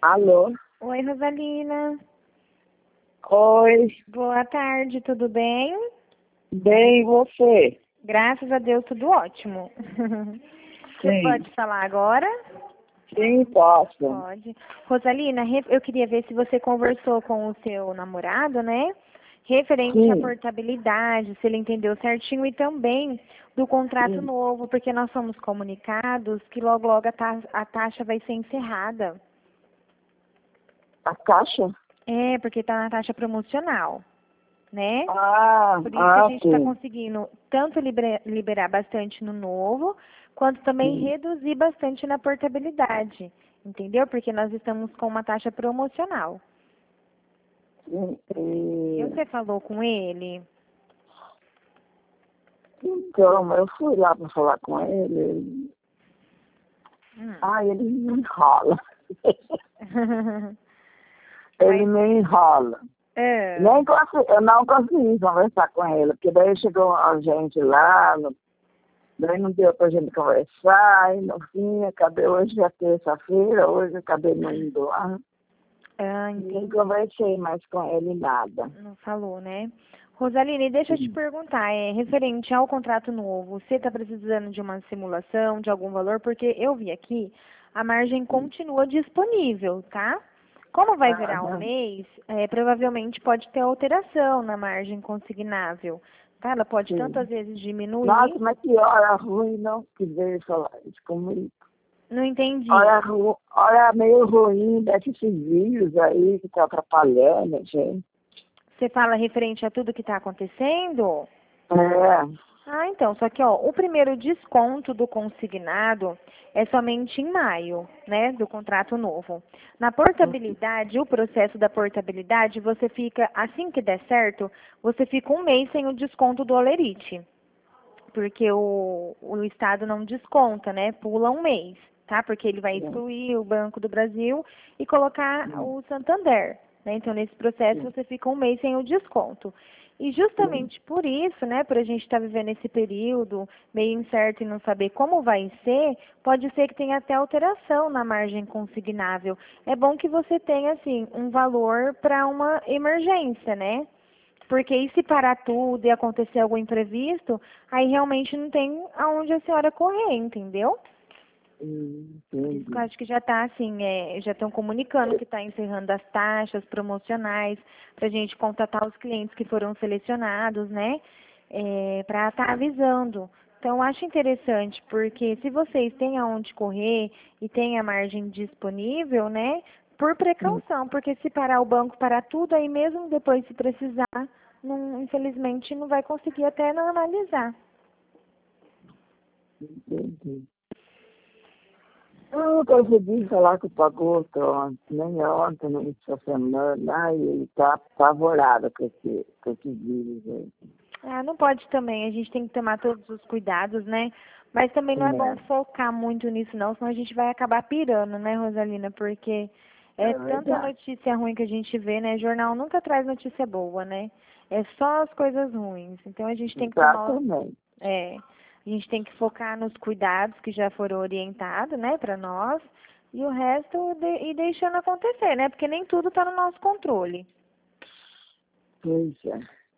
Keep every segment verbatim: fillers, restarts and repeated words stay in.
Alô? Oi, Rosalina. Oi, Boa tarde, tudo bem? bem, e você? Graças a Deus, tudo ótimo. Você Sim, pode falar agora? sim, posso. Pode. Rosalina, re- eu queria ver se você conversou com o seu namorado, né? Referente à Sim, portabilidade, se ele entendeu certinho e também do contrato sim. novo, porque nós somos comunicados que logo, logo a, ta- a taxa vai ser encerrada. A caixa? É, porque está na taxa promocional, né? Ah, Por isso que a ah, gente está sim, conseguindo tanto libera- liberar bastante no novo, quanto também sim. reduzir bastante na portabilidade. Entendeu? Porque nós estamos com uma taxa promocional. Sim, E e- você falou com ele? Então, eu fui lá para falar com ele. ele- Hum. Ah, ele me enrola. Ele Mas, me enrola. é, Nem consegui, eu não consegui conversar com ele, porque daí chegou a gente lá, no- daí não deu pra gente conversar, e no fim, acabei hoje é terça-feira, hoje acabei não indo lá. ah, Nem entendi. conversei mais com ele nada. Não falou, né? Rosaline, deixa eu te perguntar, é referente ao contrato novo, você está precisando de uma simulação, de algum valor? Porque eu vi aqui, a margem continua disponível, tá? Como vai virar um Aham. mês, é, provavelmente pode ter alteração na margem consignável, tá? Ela pode tanto Sim. às vezes diminuir, Nossa, mas que hora ruim, não? Que veio falar isso comigo. não Hora, entendi. ru... hora meio ruim desses vírus aí que tá atrapalhando, gente. Você fala referente a tudo que está acontecendo? É. Ah, então, só que ó, o primeiro desconto do consignado é somente em maio, né, do contrato novo. Na portabilidade, o processo da portabilidade, você fica, assim que der certo, você fica um mês sem o desconto do Olerite, porque o, o Estado não desconta, né, pula um mês, tá, porque ele vai Sim, excluir o Banco do Brasil e colocar sim, o Santander, né, então nesse processo sim, você fica um mês sem o desconto. E sim. justamente por isso, né, por a gente estar vivendo esse período meio incerto e não saber como vai ser, pode ser que tenha até alteração na margem consignável. É bom que você tenha, assim, um valor para uma emergência, né? Porque e se parar tudo e acontecer algum imprevisto, aí realmente não tem aonde a senhora correr, entendeu? Hum, Por isso que eu Entendi. acho que já está assim, é, já estão comunicando que está encerrando as taxas promocionais para a gente contatar os clientes que foram selecionados, né? Para estar avisando. Então, eu acho interessante, porque se vocês têm aonde correr e têm a margem disponível, né? Por Hum, precaução, porque se parar o banco, parar tudo, aí mesmo depois se precisar, não, infelizmente não vai conseguir até normalizar. Entendi. Eu não consegui falar com o Pagoto ontem, nem ontem, nem essa semana, e ele está apavorado com esse, com esse vírus aí. Ah, não pode também, a gente tem que tomar todos os cuidados, né? Mas também não é bom É, focar muito nisso não, senão a gente vai acabar pirando, né, Rosalina? Porque é é tanta verdade. notícia ruim que a gente vê, né? Jornal nunca traz notícia boa, né? É só as coisas ruins. Então a gente tem que tomar, Exatamente. é, a gente tem que focar nos cuidados que já foram orientados, né, para nós, e o resto de, ir deixando acontecer, né? Porque nem tudo está no nosso controle. Pois é.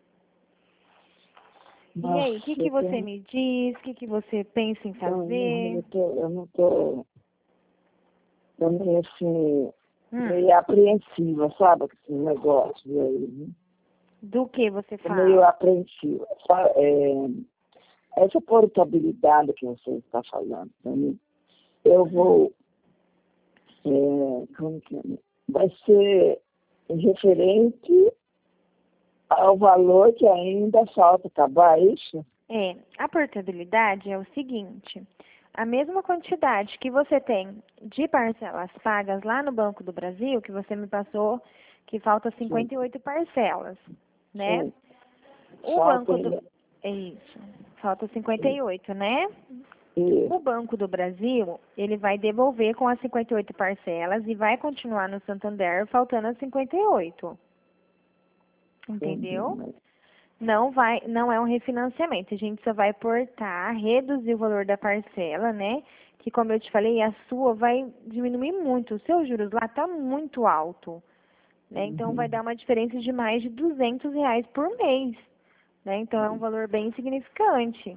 E Nossa, aí, o que que eu você tenho, me diz? O que que você pensa em eu, fazer? eu, tô, eu não tô, eu meio assim, Hum, meio apreensiva, sabe, com esse negócio aí, né? do que você Tô meio fala? apreensiva. Sabe? É, essa portabilidade que você está falando, né? Eu Hum. vou, é, como que é? Vai ser referente ao valor que ainda falta acabar, é isso? É, a portabilidade é o seguinte, a mesma quantidade que você tem de parcelas pagas lá no Banco do Brasil, que você me passou, que falta Sim, cinquenta e oito parcelas, né? sim. O Falta Banco do... ainda. É isso, falta cinquenta Sim. e oito, né? Isso. O Banco do Brasil, ele vai devolver com as cinquenta e oito parcelas e vai continuar no Santander faltando as cinquenta e oito. Entendi, Entendeu? mas Não vai, não é um refinanciamento. A gente só vai portar, reduzir o valor da parcela, né? que, como eu te falei, a sua vai diminuir muito. O seu juros lá está muito alto, né? Então, vai Uhum. dar uma diferença de mais de duzentos reais por mês, né? Então, é um valor bem significante.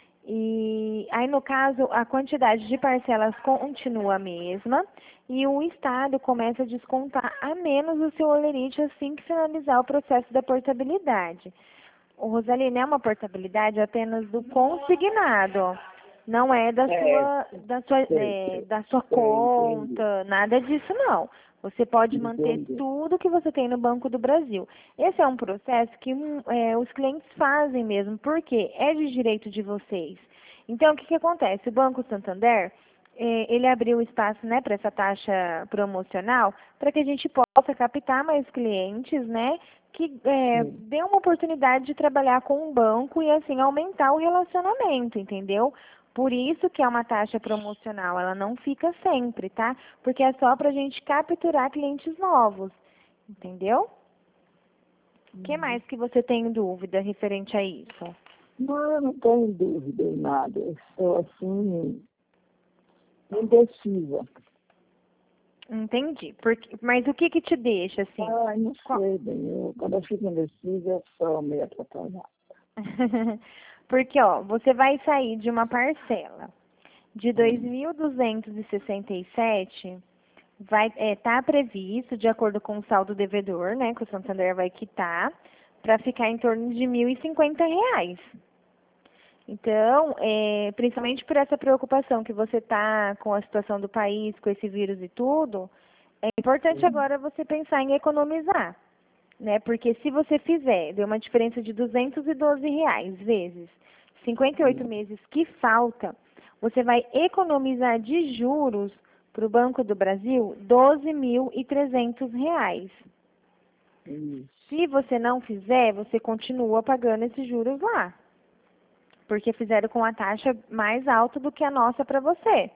E aí, no caso, a quantidade de parcelas continua a mesma e o Estado começa a descontar a menos o seu holerite assim que finalizar o processo da portabilidade. O Rosalina, é uma portabilidade apenas do consignado, não é da É, sua, da sua, sei, é, sei, da sua sei, entendi, conta, nada disso não. Você pode manter entendi. tudo que você tem no Banco do Brasil. Esse é um processo que hum, é, os clientes fazem mesmo, porque é de direito de vocês. Então, o que, que acontece? O Banco Santander, eh, ele abriu espaço, né, para essa taxa promocional, para que a gente possa captar mais clientes, né, que é, Sim. dê uma oportunidade de trabalhar com um banco e assim aumentar o relacionamento, entendeu? Por isso que é uma taxa promocional, ela não fica sempre, tá? Porque é só para a gente capturar clientes novos, entendeu? O que mais que você tem dúvida referente a isso? Não, eu não tenho dúvida em nada. Eu estou, assim, indecisa. Entendi. Porque, mas o que que te deixa assim? Ai, não Qual- sei, bem. Eu, quando eu fico indecisa, eu sou meio atrapalhada. Porque, ó, você vai sair de uma parcela de dois Hum. mil duzentos e sessenta e sete, vai estar previsto, de acordo com o saldo devedor, né, que o Santander vai quitar, para ficar em torno de mil e cinquenta reais. Então, é, principalmente por essa preocupação que você está com a situação do país, com esse vírus e tudo, é importante Sim. agora você pensar em economizar, né? Porque se você fizer, deu uma diferença de duzentos e doze reais vezes cinquenta e oito Sim. meses que falta, você vai economizar de juros para o Banco do Brasil doze mil e trezentos reais. Isso. Se você não fizer, você continua pagando esses juros lá, porque fizeram com a taxa mais alta do que a nossa para você,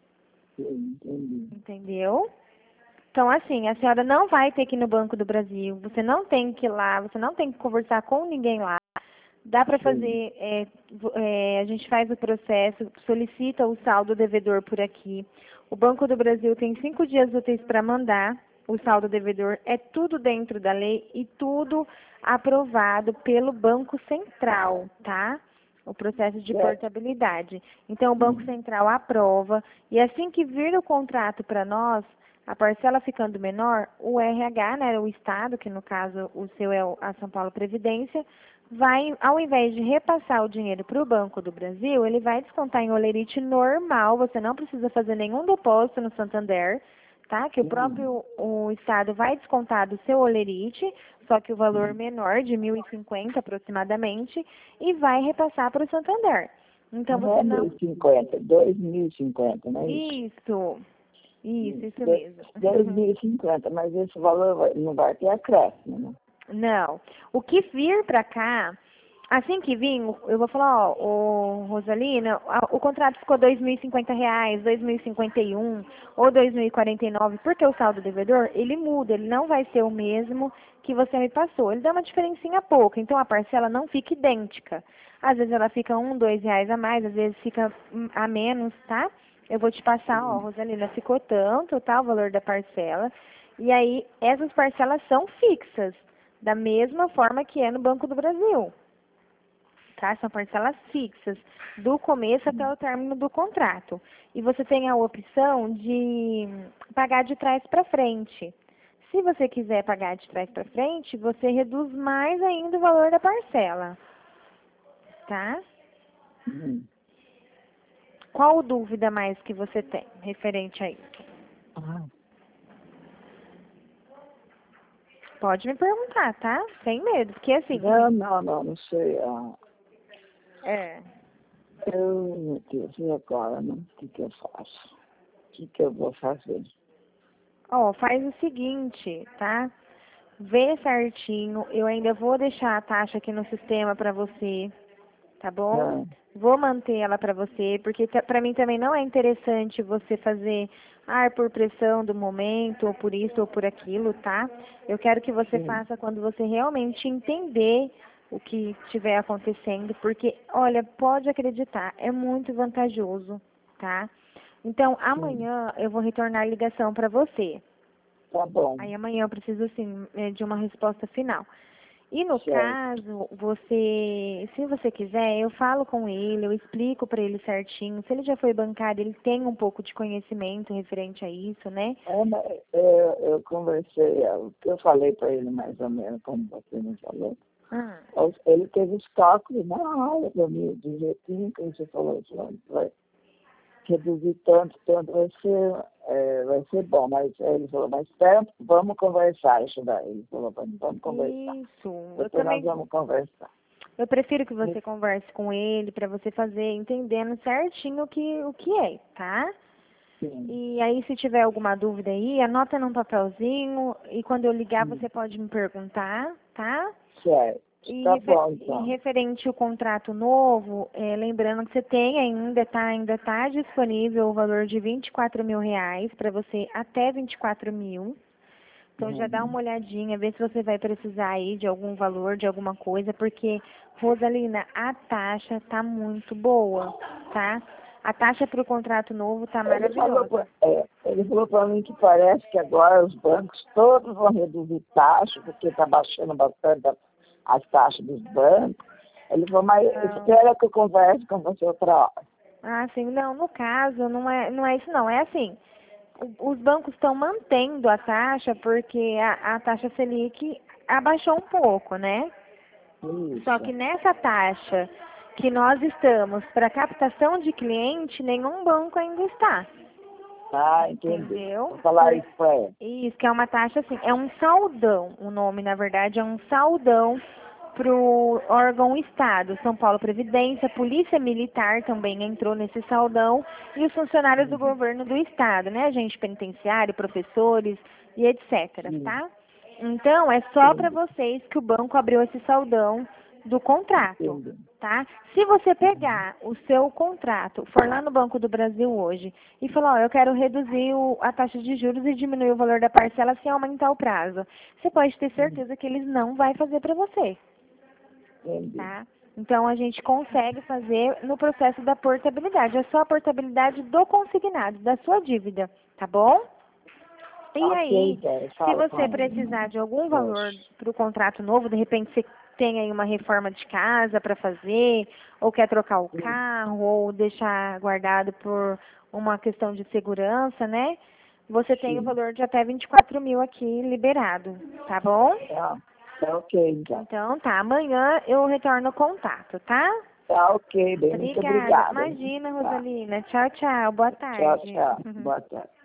Sim, entendi. entendeu? Então, assim, a senhora não vai ter que ir no Banco do Brasil, você não tem que ir lá, você não tem que conversar com ninguém lá. Dá para Sim. fazer, é, vo- é, a gente faz o processo, solicita o saldo devedor por aqui. O Banco do Brasil tem cinco dias úteis para mandar o saldo devedor. É tudo dentro da lei e tudo aprovado pelo Banco Central, tá? O processo de Certo. portabilidade. Então, o Banco Hum. Central aprova e assim que vir o contrato para nós, a parcela ficando menor, o R H, né, o Estado, que no caso o seu é o- a São Paulo Previdência, vai, ao invés de repassar o dinheiro para o Banco do Brasil, ele vai descontar em holerite normal, você não precisa fazer nenhum depósito no Santander, tá? Que o Hum. próprio o Estado vai descontar do seu holerite, só que o valor Hum. menor, de mil e cinquenta aproximadamente, e vai repassar para o Santander. Então Não é você mil não. e cinquenta, dois mil e cinquenta, não é isso? Isso, isso, Isso. isso Dois mesmo. dois mil e cinquenta, mas esse valor vai- não vai ter acréscimo, né? Não. O que vir para cá, assim que vir, eu vou falar, ó, ô, Rosalina, a- o contrato ficou dois mil e cinquenta reais, dois mil e cinquenta e um ou dois mil e quarenta e nove, porque o saldo devedor, ele muda, ele não vai ser o mesmo que você me passou. Ele dá uma diferencinha pouca, então a parcela não fica idêntica. Às vezes ela fica um, dois reais a mais, às vezes fica hum, a menos, tá? Eu vou te passar, ó, Sim. Rosalina, ficou tanto, tá, o valor da parcela. E aí, essas parcelas são fixas da mesma forma que é no Banco do Brasil, tá? São parcelas fixas, do começo até o término do contrato. E você tem a opção de pagar de trás para frente. Se você quiser pagar de trás para frente, você reduz mais ainda o valor da parcela, tá? Hum. Qual dúvida mais que você tem referente a isso? Ah, Pode me perguntar, tá? Sem medo, porque assim, não, não, não, não sei. Ah, é, eu, meu Deus, e agora, né? O que, que eu faço? O que, que eu vou fazer? ó, faz o seguinte, tá? Vê certinho, eu ainda vou deixar a taxa aqui no sistema para você, tá bom? Ah, Vou manter ela para você, porque para mim também não é interessante você fazer ar por pressão do momento, ou por isso ou por aquilo, tá? Eu quero que você sim. faça quando você realmente entender o que estiver acontecendo, porque, olha, pode acreditar, é muito vantajoso, tá? Então, amanhã eu vou retornar a ligação para você. Tá bom. Aí amanhã eu preciso, assim, eh, de uma resposta final. E no Certo. caso, você, se você quiser, eu falo com ele, eu explico para ele certinho. Se ele já foi bancário, ele tem um pouco de conhecimento referente a isso, né? É, mas, é, eu conversei, é, o que eu falei para ele mais ou menos, como você me falou. Hum. Ele teve os cálculos na aula para mim, do jeitinho que você falou, falando, vai reduzir tanto, tanto, vai ser, é, vai ser bom. Mas ele falou, mas tempo, vamos conversar isso daí. Ele falou, vamos, vamos conversar. Isso. Eu Depois também, nós vamos conversar. eu prefiro que você converse com ele para você fazer entendendo certinho o que, o que é, tá? Sim. E aí, se tiver alguma dúvida aí, anota num papelzinho e quando eu ligar Sim. você pode me perguntar, tá? Certo. E, Tá refer bom, então. e referente ao contrato novo, é, lembrando que você tem ainda, tá, ainda tá disponível o valor de vinte e quatro mil reais para você até vinte e quatro mil. Então Uhum. já dá uma olhadinha, vê se você vai precisar aí de algum valor, de alguma coisa, porque, Rosalina, a taxa tá muito boa, tá? A taxa para o contrato novo tá Ele falou, maravilhosa. pra, é, ele falou para mim que parece que agora os bancos todos vão reduzir taxa, porque está baixando bastante a- as taxas dos bancos. Ele falou, mas Não. espera que eu converse com você outra hora. Ah, sim, não, no caso, não é, não é isso não, é assim, o- os bancos estão mantendo a taxa porque a, a taxa Selic abaixou um pouco, né? Isso. Só que nessa taxa que nós estamos para captação de cliente, nenhum banco ainda está, Ah, entendi. entendeu? Vou falar Por- isso para ele. Isso, que é uma taxa assim, é um saldão, o nome na verdade é um saldão para o órgão Estado, São Paulo Previdência, Polícia Militar também entrou nesse saldão e os funcionários do governo do Estado, né, agente penitenciário, professores e etc, Sim. tá? Então, é só para Entendi. vocês que o banco abriu esse saldão do contrato, Entendi. tá? Se você pegar o seu contrato, for lá no Banco do Brasil hoje e falar, ó, eu quero reduzir o, a taxa de juros e diminuir o valor da parcela sem aumentar o prazo, você pode ter certeza que eles não vai fazer para você, Entendi. tá? Então, a gente consegue fazer no processo da portabilidade. É só a portabilidade do consignado, da sua dívida, tá bom? E Ok, aí, então, eu se falo com você ele. precisar de algum valor para o contrato novo, de repente você tem aí uma reforma de casa para fazer, ou quer trocar o carro, ou deixar guardado por uma questão de segurança, né? Você tem o Sim. valor de até vinte e quatro mil aqui liberado, tá bom? Tá, tá ok, então. Então tá, amanhã eu retorno o contato, tá? Tá ok, bem, muito Obrigada. obrigada. Imagina, Tá. Rosalina. Tchau, tchau. Boa Tchau, tarde. tchau. Boa tarde.